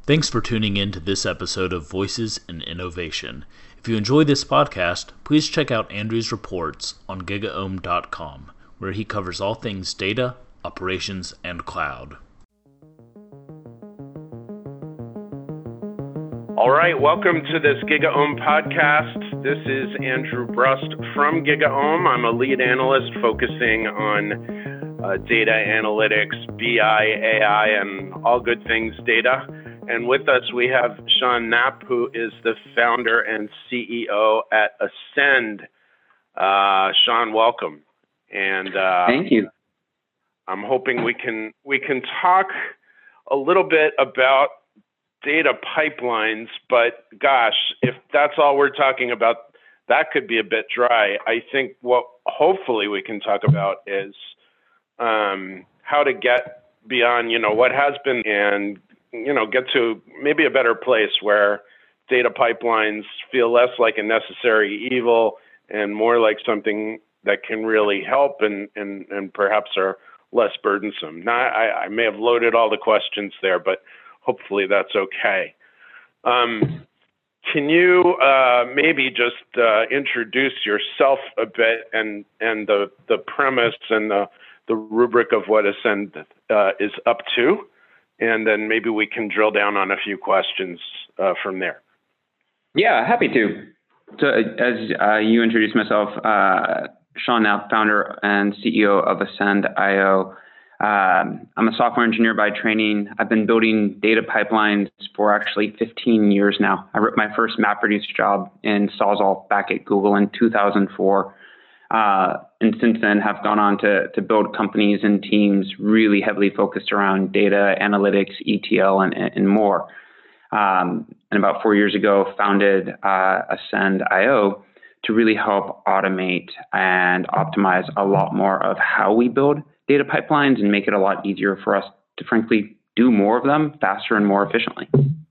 Thanks for tuning in to this episode of Voices in Innovation. If you enjoy this podcast, please check out Andrew's reports on gigaom.com, where he covers all things data, operations, and cloud. All right, welcome to this GigaOM podcast. This is Andrew Brust from GigaOM. I'm a lead analyst focusing on data analytics, BI, AI, and all good things data. And with us, we have Sean Knapp, who is the founder and CEO at Ascend. Sean, welcome. And thank you. I'm hoping we can talk a little bit about data pipelines, but gosh, if that's all we're talking about, that could be a bit dry. I think what hopefully we can talk about is how to get beyond, what has been and, get to maybe a better place where data pipelines feel less like a necessary evil and more like something that can really help and perhaps are less burdensome. Now, I may have loaded all the questions there, but hopefully that's okay. Can you maybe just introduce yourself a bit and the premise and the rubric of what Ascend is up to? And then maybe we can drill down on a few questions from there. Yeah, happy to. So as you introduced myself, Sean Knapp, founder and CEO of Ascend.io. I'm a software engineer by training. I've been building data pipelines for actually 15 years now. I wrote my first MapReduce job in Sawzall back at Google in 2004. And since then have gone on to build companies and teams really heavily focused around data, analytics, ETL, and more. And about 4 years ago, founded Ascend.io to really help automate and optimize a lot more of how we build data pipelines and make it a lot easier for us to frankly do more of them faster and more efficiently.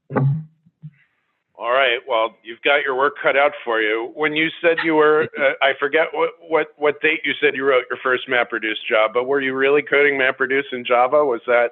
All right. Well, you've got your work cut out for you. When you said you were, I forget what date you said you wrote your first MapReduce job, but were you really coding MapReduce in Java? Was that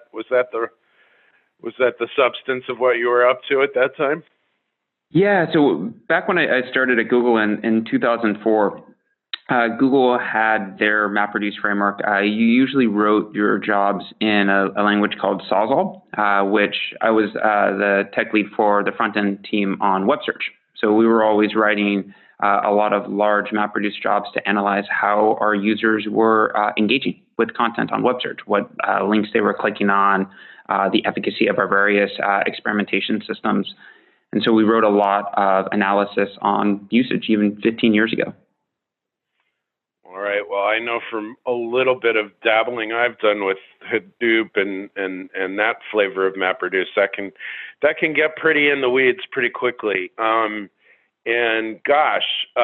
the substance of what you were up to at that time? Yeah. So back when I started at Google in 2004, Google had their MapReduce framework. You usually wrote your jobs in a language called Sawzall, which I was the tech lead for the front-end team on web search. So we were always writing a lot of large MapReduce jobs to analyze how our users were engaging with content on web search, what links they were clicking on, the efficacy of our various experimentation systems. And so we wrote a lot of analysis on usage even 15 years ago. All right. Well, I know from a little bit of dabbling I've done with Hadoop and that flavor of MapReduce, that can get pretty in the weeds pretty quickly. And gosh,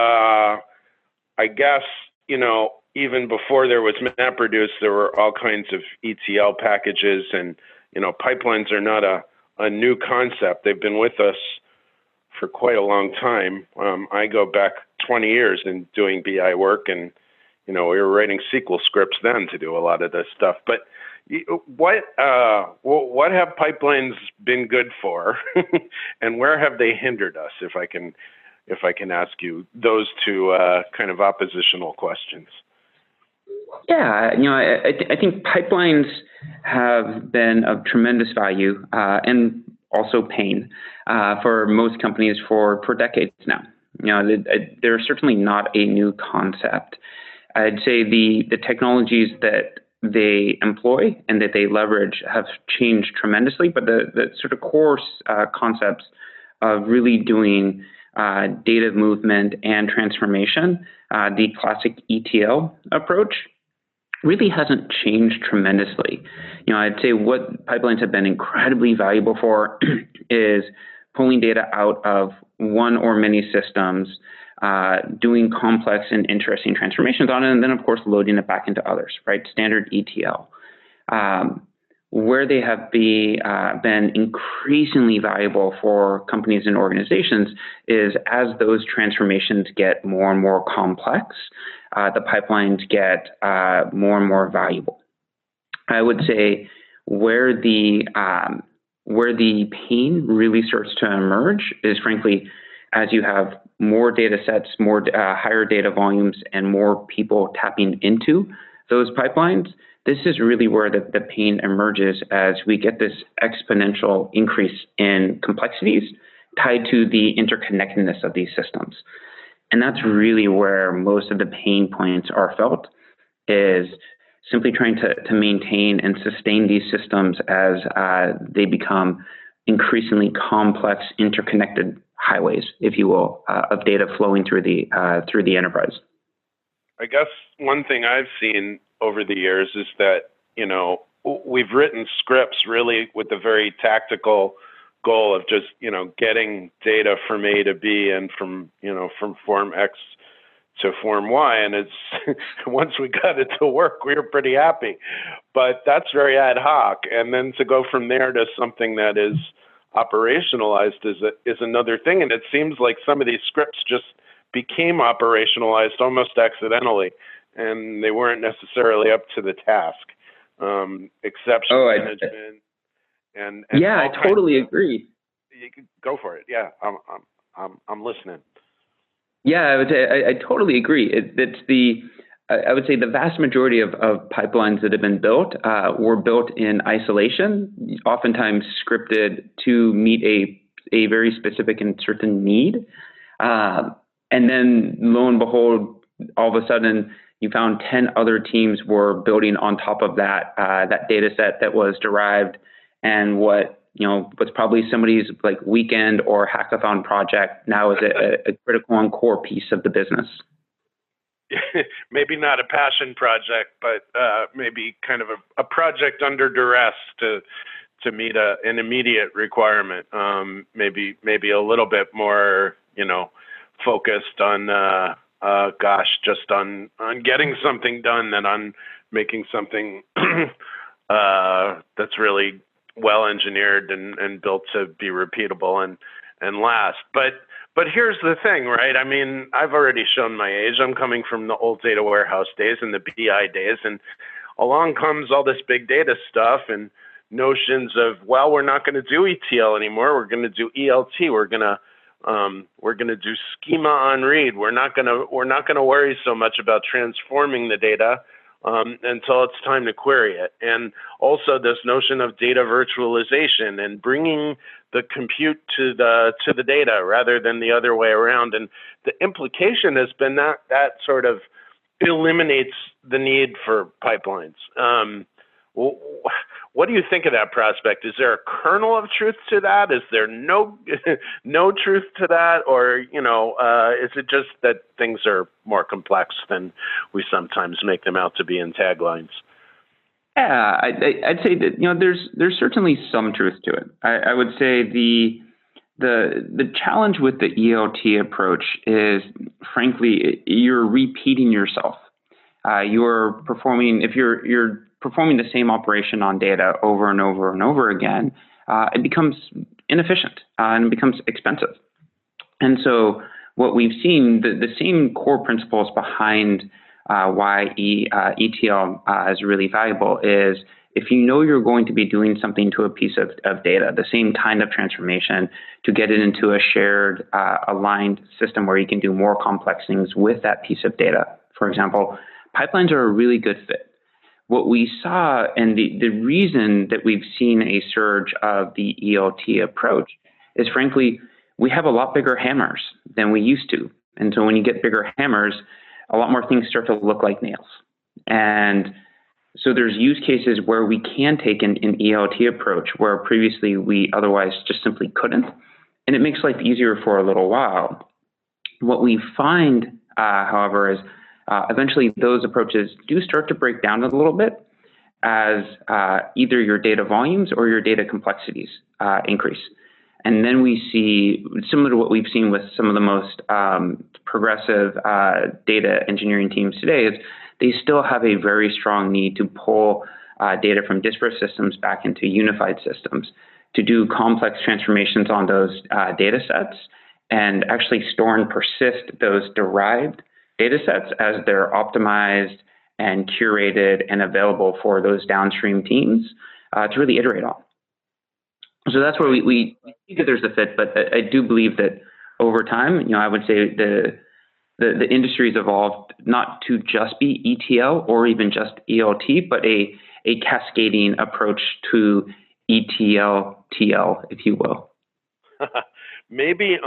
I guess even before there was MapReduce, there were all kinds of ETL packages, and pipelines are not a new concept. They've been with us for quite a long time. I go back 20 years in doing BI work, and we were writing SQL scripts then to do a lot of this stuff. But what have pipelines been good for, and where have they hindered us? If I can ask you those two kind of oppositional questions. Yeah, I think pipelines have been of tremendous value and also pain for most companies for decades now. They're certainly not a new concept. I'd say the technologies that they employ and that they leverage have changed tremendously, but the sort of core concepts of really doing data movement and transformation, the classic ETL approach, really hasn't changed tremendously. I'd say what pipelines have been incredibly valuable for is pulling data out of one or many systems, doing complex and interesting transformations on it, and then, of course, loading it back into others, right? Standard ETL. Where they have been increasingly valuable for companies and organizations is as those transformations get more and more complex, the pipelines get more and more valuable. I would say where the Where the pain really starts to emerge is, frankly, as you have more data sets, more higher data volumes, and more people tapping into those pipelines. This is really where the pain emerges as we get this exponential increase in complexities tied to the interconnectedness of these systems. And that's really where most of the pain points are felt, is simply trying to maintain and sustain these systems as they become increasingly complex, interconnected highways, if you will, of data flowing through the enterprise. I guess one thing I've seen over the years is that, we've written scripts really with the very tactical goal of just, getting data from A to B and from form X to form Y. And it's once we got it to work, we were pretty happy. But that's very ad hoc. And then to go from there to something that is operationalized is another thing. And it seems like some of these scripts just became operationalized almost accidentally, and they weren't necessarily up to the task. Exception management and yeah, I totally agree. You can go for it. Yeah, I'm listening. Yeah, I totally agree. I would say the vast majority of pipelines that have been built were built in isolation, oftentimes scripted to meet a very specific and certain need. And then lo and behold, all of a sudden you found 10 other teams were building on top of that data set that was derived, and what was probably somebody's like weekend or hackathon project now is a critical and core piece of the business. Maybe not a passion project, but maybe kind of a project under duress to meet an immediate requirement. Maybe a little bit more, focused on just on getting something done than on making something that's really well engineered and built to be repeatable and last. But here's the thing, right? I mean, I've already shown my age. I'm coming from the old data warehouse days and the BI days, and along comes all this big data stuff and notions of, well, we're not going to do ETL anymore. We're going to do ELT. We're going to do schema on read. We're not going to worry so much about transforming the data until it's time to query it. And also this notion of data virtualization and bringing the compute to the data rather than the other way around. And the implication has been that sort of eliminates the need for pipelines. What do you think of that prospect? Is there a kernel of truth to that? Is there no truth to that? Or, is it just that things are more complex than we sometimes make them out to be in taglines? Yeah, I'd say that, there's certainly some truth to it. I would say the challenge with the ELT approach is, frankly, you're repeating yourself. You're performing the same operation on data over and over and over again, it becomes inefficient and it becomes expensive. And so what we've seen, the same core principles behind why ETL is really valuable is, if you know you're going to be doing something to a piece of data, the same kind of transformation, to get it into a shared, aligned system where you can do more complex things with that piece of data. For example, pipelines are a really good fit. What we saw, and the reason that we've seen a surge of the ELT approach is, frankly, we have a lot bigger hammers than we used to. And so when you get bigger hammers, a lot more things start to look like nails. And so there's use cases where we can take an ELT approach where previously we otherwise just simply couldn't. And it makes life easier for a little while. What we find, however, is eventually those approaches do start to break down a little bit as either your data volumes or your data complexities increase. And then we see, similar to what we've seen with some of the most progressive data engineering teams today, is they still have a very strong need to pull data from disparate systems back into unified systems to do complex transformations on those data sets and actually store and persist those derived data sets as they're optimized and curated and available for those downstream teams to really iterate on. So that's where we see that there's a fit, but I do believe that over time, I would say the industry's evolved not to just be ETL or even just ELT, but a cascading approach to ETL, TL, if you will. Maybe,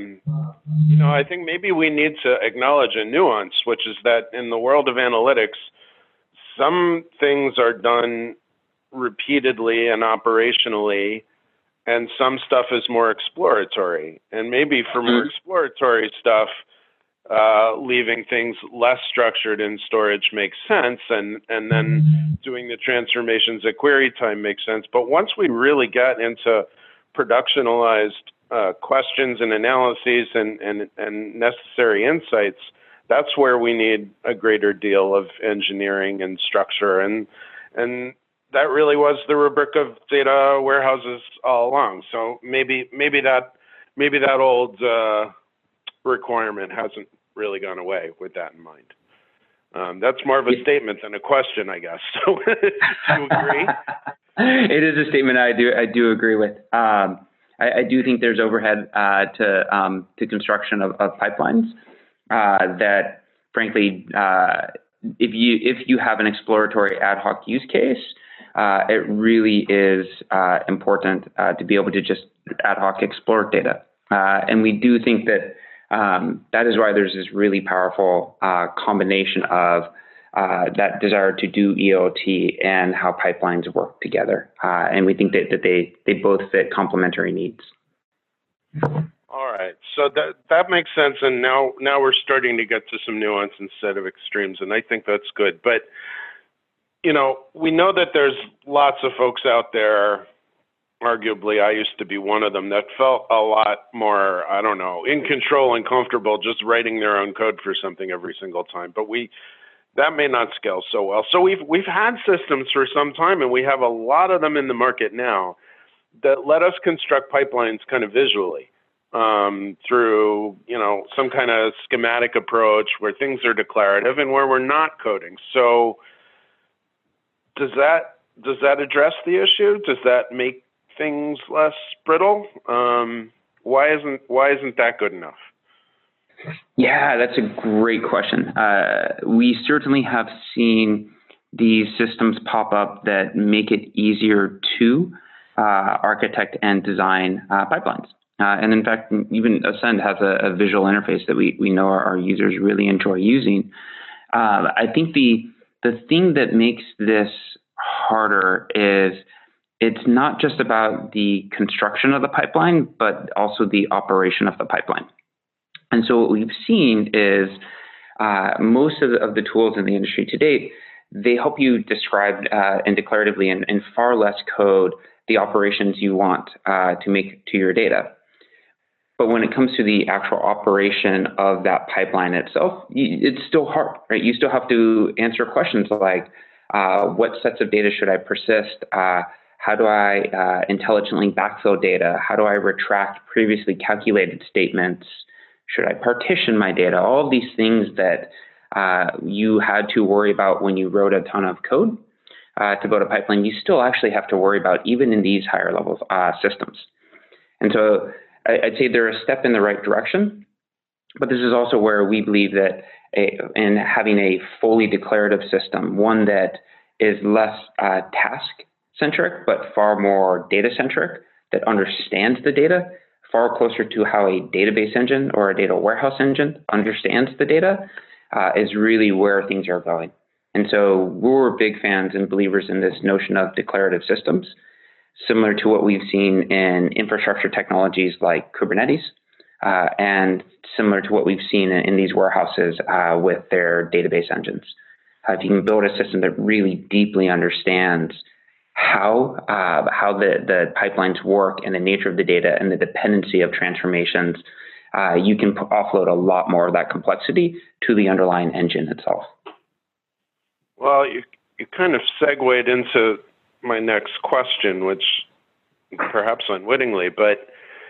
I think maybe we need to acknowledge a nuance, which is that in the world of analytics, some things are done repeatedly and operationally, and some stuff is more exploratory. And maybe for more exploratory stuff, leaving things less structured in storage makes sense, and then doing the transformations at query time makes sense. But once we really get into productionalized questions and analyses and necessary insights, that's where we need a greater deal of engineering and structure. And that really was the rubric of data warehouses all along. So maybe that old requirement hasn't really gone away with that in mind. That's more of a statement than a question, I guess. So do you agree? It is a statement I do agree with. I do think there's overhead to construction of pipelines that, frankly, if you have an exploratory ad hoc use case, it really is important to be able to just ad hoc explore data. And we do think that that is why there's this really powerful combination of that desire to do ELT and how pipelines work together. And we think that they both fit complementary needs. All right. So that makes sense. And now we're starting to get to some nuance instead of extremes. And I think that's good. But, we know that there's lots of folks out there, arguably I used to be one of them, that felt a lot more, in control and comfortable just writing their own code for something every single time. But that may not scale so well. So we've had systems for some time, and we have a lot of them in the market now that let us construct pipelines kind of visually through, some kind of schematic approach where things are declarative and where we're not coding. So does that address the issue? Does that make things less brittle? Why isn't that good enough? Yeah, that's a great question. We certainly have seen these systems pop up that make it easier to architect and design pipelines. And in fact, even Ascend has a visual interface that we know our users really enjoy using. I think the thing that makes this harder is it's not just about the construction of the pipeline, but also the operation of the pipeline. And so what we've seen is most of the tools in the industry to date, they help you describe and declaratively in far less code the operations you want to make to your data. But when it comes to the actual operation of that pipeline itself, it's still hard, right? You still have to answer questions like, what sets of data should I persist? How do I intelligently backfill data? How do I retract previously calculated statements? Should I partition my data? All of these things that you had to worry about when you wrote a ton of code to build a pipeline, you still actually have to worry about even in these higher level systems. And so I'd say they're a step in the right direction, but this is also where we believe that in having a fully declarative system, one that is less task-centric, but far more data-centric, that understands the data, far closer to how a database engine or a data warehouse engine understands the data, is really where things are going. And so we're big fans and believers in this notion of declarative systems, similar to what we've seen in infrastructure technologies like Kubernetes, and similar to what we've seen in these warehouses with their database engines. If you can build a system that really deeply understands how the pipelines work and the nature of the data and the dependency of transformations, you can offload a lot more of that complexity to the underlying engine itself. Well, you kind of segued into my next question, which perhaps unwittingly, but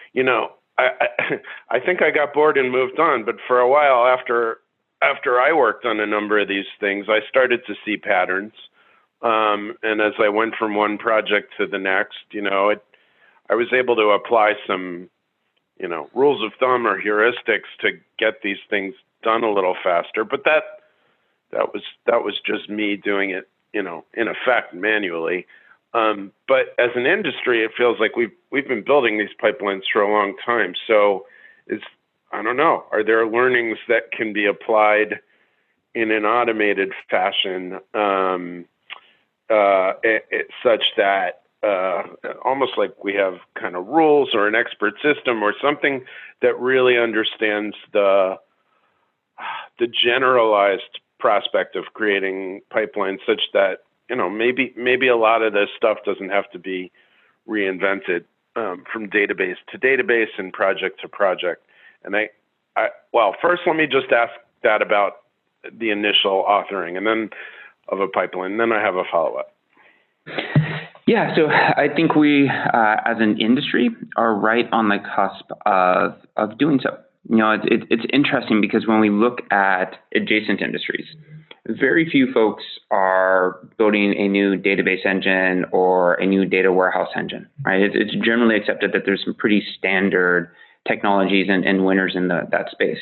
I think I got bored and moved on. But for a while after I worked on a number of these things, I started to see patterns. And as I went from one project to the next, I was able to apply some, rules of thumb or heuristics to get these things done a little faster. But that was just me doing it, in effect manually. But as an industry, it feels like we've been building these pipelines for a long time. So I don't know, are there learnings that can be applied in an automated fashion, such that almost like we have kind of rules or an expert system or something that really understands the generalized prospect of creating pipelines, such that maybe a lot of this stuff doesn't have to be reinvented from database to database and project to project. And well, first let me just ask that about the initial authoring and then of a pipeline, and then I have a follow-up. Yeah, so I think we, as an industry, are right on the cusp of doing so. It's interesting because when we look at adjacent industries, very few folks are building a new database engine or a new data warehouse engine, right? It's generally accepted that there's some pretty standard technologies and winners in that space.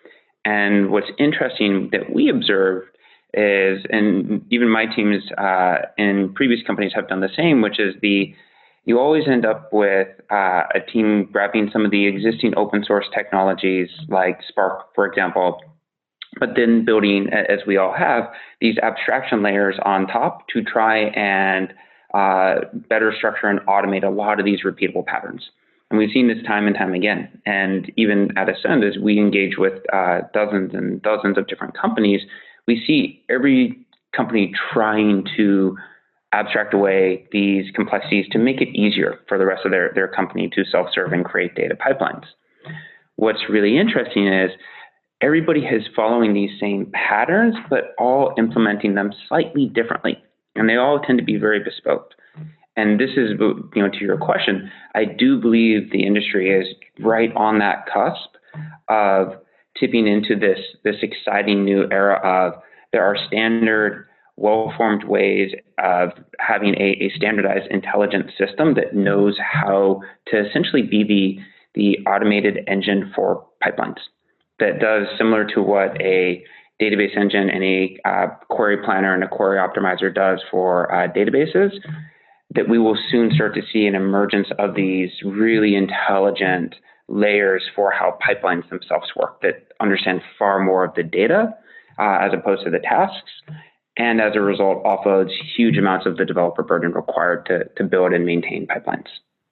And what's interesting that we observed is, and even my teams in previous companies have done the same, which is you always end up with a team grabbing some of the existing open source technologies like Spark, for example, but then building, as we all have, these abstraction layers on top to try and better structure and automate a lot of these repeatable patterns. And we've seen this time and time again. And even at Ascend, as we engage with dozens and dozens of different companies, we see every company trying to abstract away these complexities to make it easier for the rest of their company to self-serve and create data pipelines. What's really interesting is everybody is following these same patterns, but all implementing them slightly differently. And they all tend to be very bespoke. And this is, to your question, I do believe the industry is right on that cusp of tipping into this exciting new era of there are standard, well-formed ways of having a standardized intelligent system that knows how to essentially be the automated engine for pipelines that does similar to what a database engine and a query planner and a query optimizer does for databases, that we will soon start to see an emergence of these really intelligent layers for how pipelines themselves work that understand far more of the data as opposed to the tasks, and as a result offloads huge amounts of the developer burden required to build and maintain pipelines.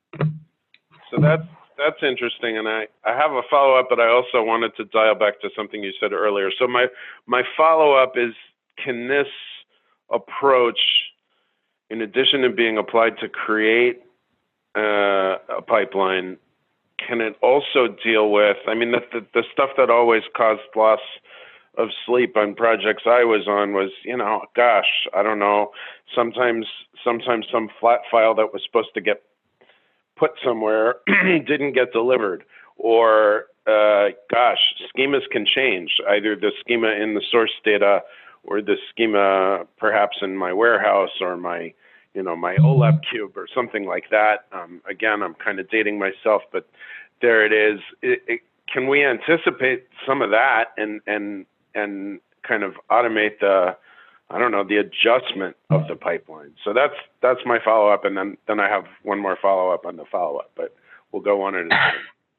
So that's interesting, and I have a follow-up, but I also wanted to dial back to something you said earlier. So my follow-up is, can this approach, in addition to being applied to create a pipeline, can it also deal with, the stuff that always caused loss of sleep on projects I was on was, I don't know, sometimes some flat file that was supposed to get put somewhere didn't get delivered, or schemas can change, either the schema in the source data or the schema perhaps in my warehouse or my OLAP cube or something like that. Again, I'm kind of dating myself, but there it is. Can we anticipate some of that and kind of automate the adjustment of the pipeline? So that's my follow-up, and then I have one more follow-up on the follow-up, but we'll go on at a time.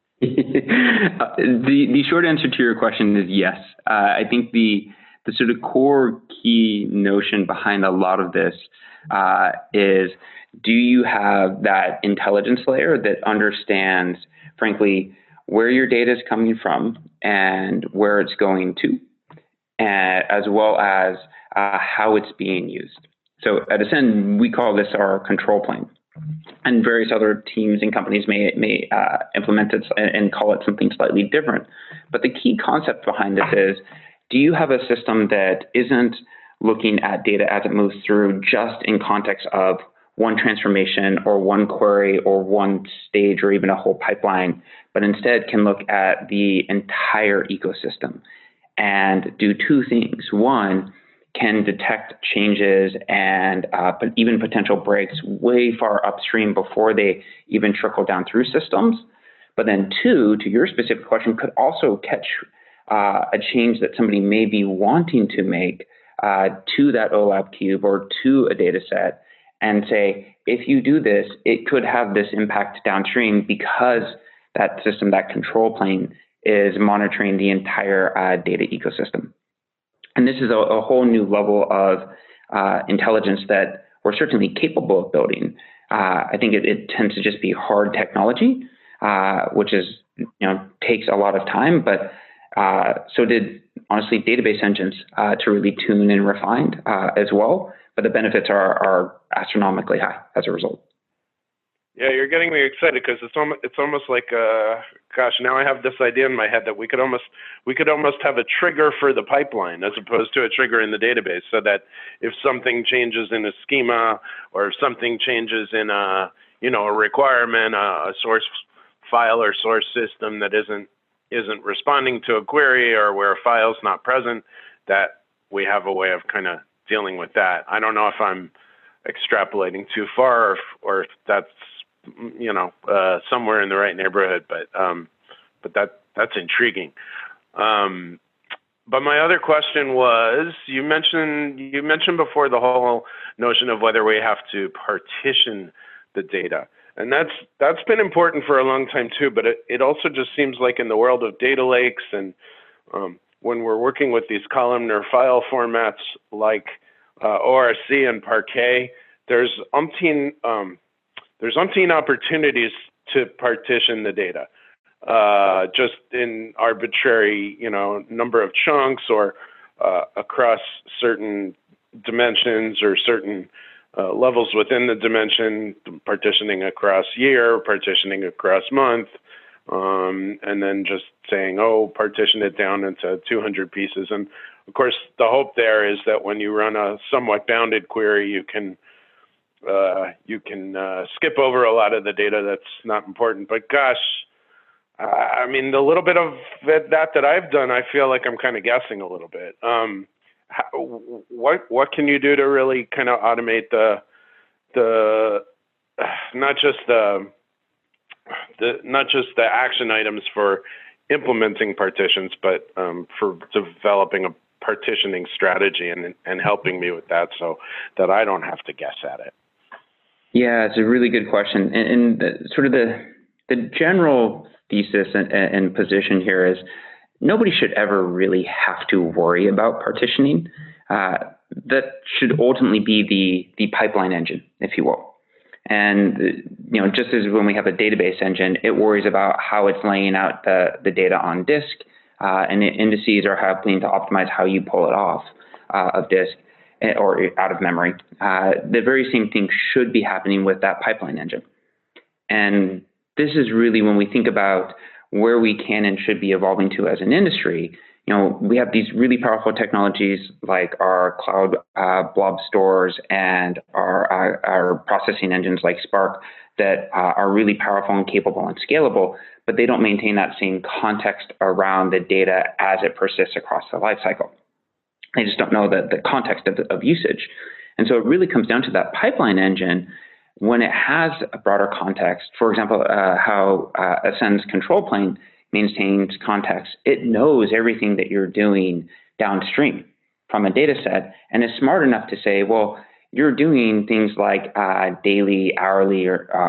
The short answer to your question is yes. I think the sort of core key notion behind a lot of this is, do you have that intelligence layer that understands, frankly, where your data is coming from and where it's going to, as well as how it's being used. So at Ascend, we call this our control plane. And various other teams and companies may implement it and call it something slightly different. But the key concept behind this is, do you have a system that isn't looking at data as it moves through just in context of one transformation or one query or one stage or even a whole pipeline, but instead can look at the entire ecosystem and do two things? One, can detect changes and but even potential breaks way far upstream before they even trickle down through systems. But then two, to your specific question, could also catch a change that somebody may be wanting to make to that OLAP cube or to a data set and say, if you do this, it could have this impact downstream because that system, that control plane, is monitoring the entire data ecosystem. And this is a whole new level of intelligence that we're certainly capable of building. I think it tends to just be hard technology, which is, takes a lot of time, but so did, honestly, database engines to really tune and refine as well. But the benefits are astronomically high as a result. Yeah, you're getting me excited because it's almost like gosh, now I have this idea in my head that we could almost have a trigger for the pipeline as opposed to a trigger in the database, so that if something changes in a schema or if something changes in a requirement, a source file or source system that isn't responding to a query, or where a file's not present, that we have a way of kind of dealing with that. I don't know if I'm extrapolating too far or if that's somewhere in the right neighborhood, but that's intriguing. But my other question was, you mentioned before the whole notion of whether we have to partition the data, and that's been important for a long time too. But it also just seems like in the world of data lakes and when we're working with these columnar file formats like ORC and Parquet, there's umpteen opportunities to partition the data, just in arbitrary, number of chunks or across certain dimensions or certain levels within the dimension, partitioning across year, partitioning across month, and then just saying, partition it down into 200 pieces. And of course, the hope there is that when you run a somewhat bounded query, you can skip over a lot of the data that's not important. But gosh, I mean, the little bit of that I've done, I feel like I'm kind of guessing a little bit. What can you do to really kind of automate the not just the action items for implementing partitions, but for developing a partitioning strategy and helping me with that so that I don't have to guess at it? Yeah, it's a really good question. And sort of the general thesis and position here is nobody should ever really have to worry about partitioning. That should ultimately be the pipeline engine, if you will. And just as when we have a database engine, it worries about how it's laying out the data on disk, and the indices are helping to optimize how you pull it off of disk or out of memory. The very same thing should be happening with that pipeline engine. And this is really when we think about where we can and should be evolving to as an industry. We have these really powerful technologies like our cloud blob stores and our processing engines like Spark that are really powerful and capable and scalable, but they don't maintain that same context around the data as it persists across the lifecycle. They just don't know the context of usage. And so it really comes down to that pipeline engine when it has a broader context. For example, how Ascend's control plane maintains context. It knows everything that you're doing downstream from a data set and is smart enough to say, well, you're doing things like daily, hourly,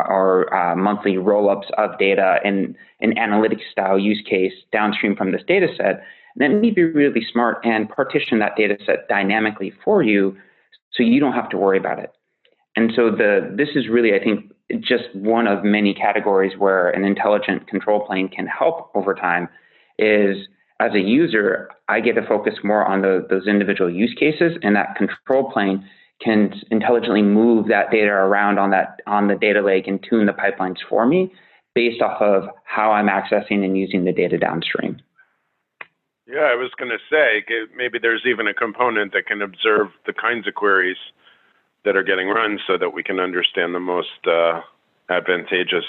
or monthly roll-ups of data in an analytics style use case downstream from this data set. And then be really smart and partition that data set dynamically for you so you don't have to worry about it. And so this is really, I think, just one of many categories where an intelligent control plane can help over time is, as a user, I get to focus more on those individual use cases, and that control plane can intelligently move that data around on the data lake and tune the pipelines for me based off of how I'm accessing and using the data downstream. Yeah, I was going to say, maybe there's even a component that can observe the kinds of queries that are getting run so that we can understand the most advantageous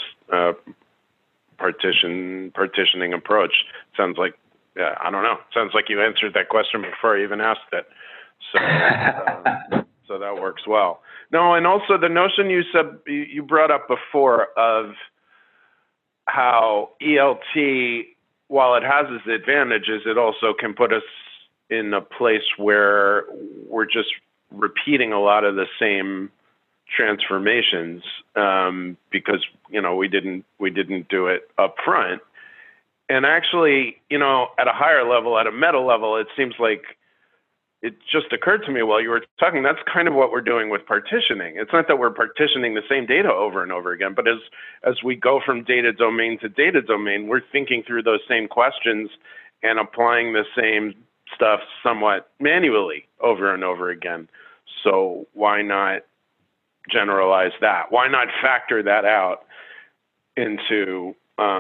partitioning approach. Sounds like, I don't know. Sounds like you answered that question before I even asked it. So that works well. No, and also the notion you brought up before of how ELT, while it has its advantages, it also can put us in a place where we're just repeating a lot of the same transformations because we didn't do it up front. And actually, at a higher level, at a meta level, it seems like it just occurred to me while you were talking, that's kind of what we're doing with partitioning. It's not that we're partitioning the same data over and over again, but as we go from data domain to data domain, we're thinking through those same questions and applying the same stuff somewhat manually over and over again. So why not generalize that? Why not factor that out into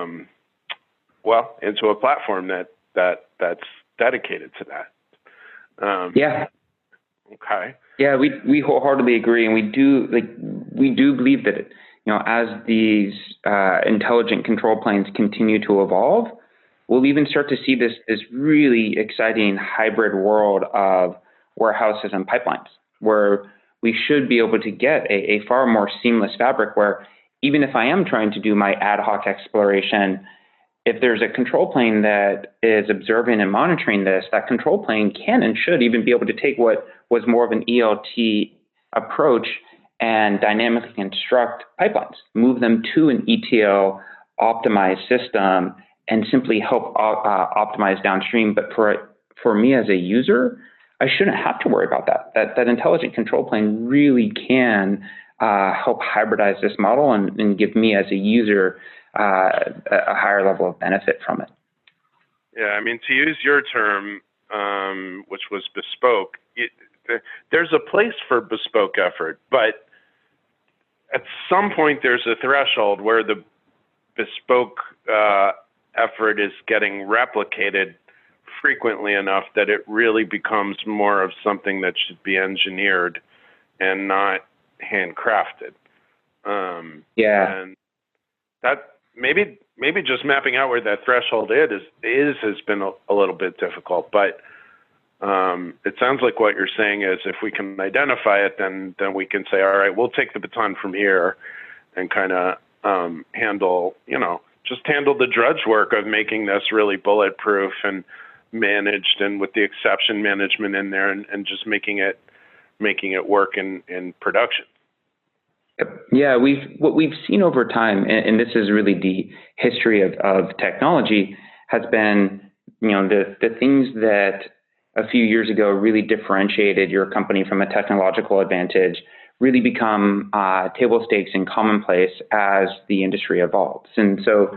into a platform that's dedicated to that? Yeah. Okay. Yeah, we wholeheartedly agree, and we do believe that as these intelligent control planes continue to evolve, we'll even start to see this really exciting hybrid world of warehouses and pipelines, where we should be able to get a far more seamless fabric where even if I am trying to do my ad hoc exploration, if there's a control plane that is observing and monitoring this, that control plane can and should even be able to take what was more of an ELT approach and dynamically construct pipelines, move them to an ETL optimized system, and simply help optimize downstream. But for me as a user, I shouldn't have to worry about that. That intelligent control plane really can help hybridize this model and give me as a user a higher level of benefit from it. Yeah, I mean, to use your term, which was bespoke, there's a place for bespoke effort, but at some point there's a threshold where the bespoke effort is getting replicated frequently enough that it really becomes more of something that should be engineered and not handcrafted. And that maybe just mapping out where that threshold has been a little bit difficult, but it sounds like what you're saying is if we can identify it, then we can say, all right, we'll take the baton from here and kind of handle the drudge work of making this really bulletproof and managed, and with the exception management in there, and just making it work in production. Yeah, what we've seen over time, and this is really the history of technology, has been the things that a few years ago really differentiated your company from a technological advantage really become table stakes and commonplace as the industry evolves. And so,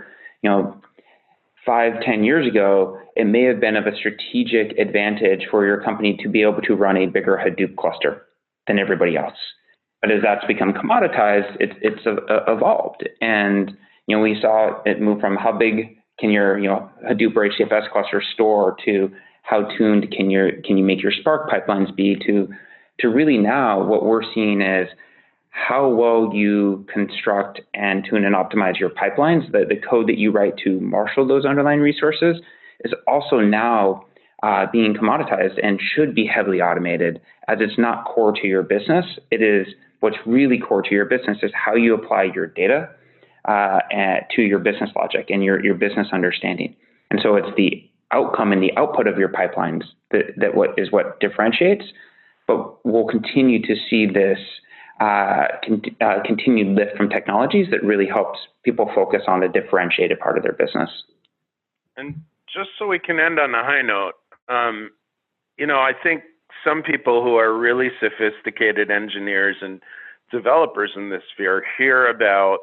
5-10 years ago, it may have been of a strategic advantage for your company to be able to run a bigger Hadoop cluster than everybody else. But as that's become commoditized, it's evolved. And, we saw it move from how big can your, Hadoop or HDFS cluster store to how tuned can you make your Spark pipelines be to really now what we're seeing is how well you construct and tune and optimize your pipelines. The code that you write to marshal those underlying resources is also now being commoditized and should be heavily automated, as it's not core to your business. It is what's really core to your business is how you apply your data to your business logic and your business understanding. And so it's the outcome and the output of your pipelines that what differentiates. But we'll continue to see this continued lift from technologies that really helps people focus on the differentiated part of their business. And just so we can end on a high note, I think some people who are really sophisticated engineers and developers in this sphere hear about,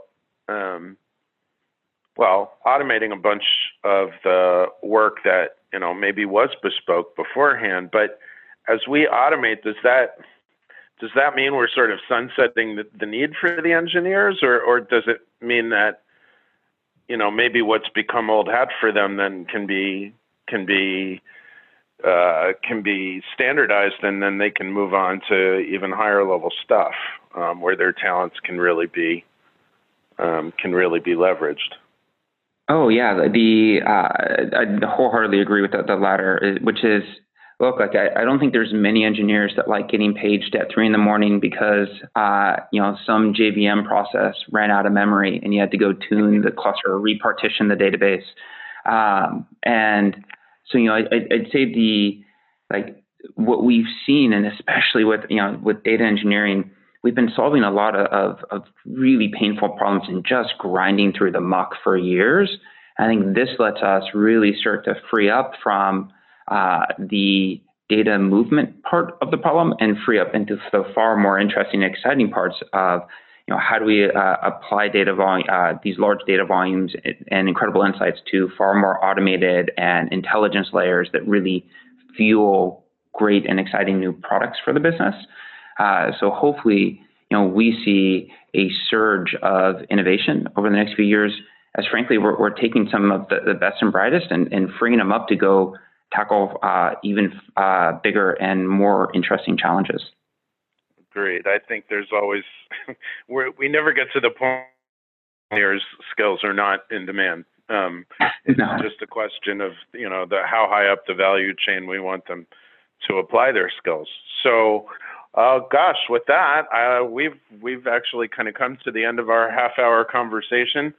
automating a bunch of the work that, maybe was bespoke beforehand. But as we automate, does that mean we're sort of sunsetting the need for the engineers, or does it mean that, maybe what's become old hat for them then can be standardized, and then they can move on to even higher level stuff where their talents can really be leveraged? Oh yeah, I wholeheartedly agree with the latter, which is look, like I don't think there's many engineers that like getting paged at 3 a.m. because some JVM process ran out of memory and you had to go tune the cluster or repartition the database. And so I'd say what we've seen, and especially with data engineering, we've been solving a lot of really painful problems and just grinding through the muck for years. I think this lets us really start to free up from the data movement part of the problem and free up into the far more interesting and exciting parts of how do we apply these large data volumes and incredible insights to far more automated and intelligence layers that really fuel great and exciting new products for the business. So hopefully, we see a surge of innovation over the next few years, as frankly, we're taking some of the best and brightest and freeing them up to go tackle even bigger and more interesting challenges. Great. I think there's always, we never get to the point where skills are not in demand. It's just a question of, how high up the value chain we want them to apply their skills. So, with that, we've actually kind of come to the end of our half-hour conversation.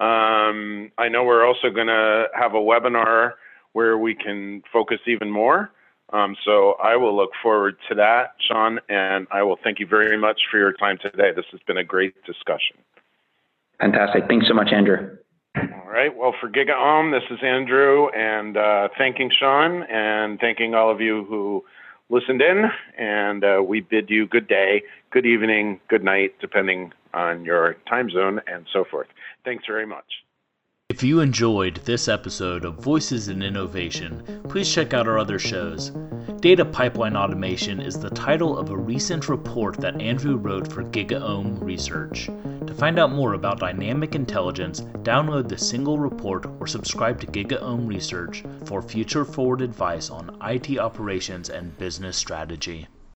I know we're also going to have a webinar where we can focus even more. So I will look forward to that, Sean, and I will thank you very much for your time today. This has been a great discussion. Fantastic. Thanks so much, Andrew. All right. Well, for GigaOM, this is Andrew, and thanking Sean and thanking all of you who listened in. And we bid you good day, good evening, good night, depending on your time zone and so forth. Thanks very much. If you enjoyed this episode of Voices in Innovation, please check out our other shows. Data Pipeline Automation is the title of a recent report that Andrew wrote for GigaOM Research. To find out more about dynamic intelligence, download the single report or subscribe to GigaOM Research for future forward advice on IT operations and business strategy.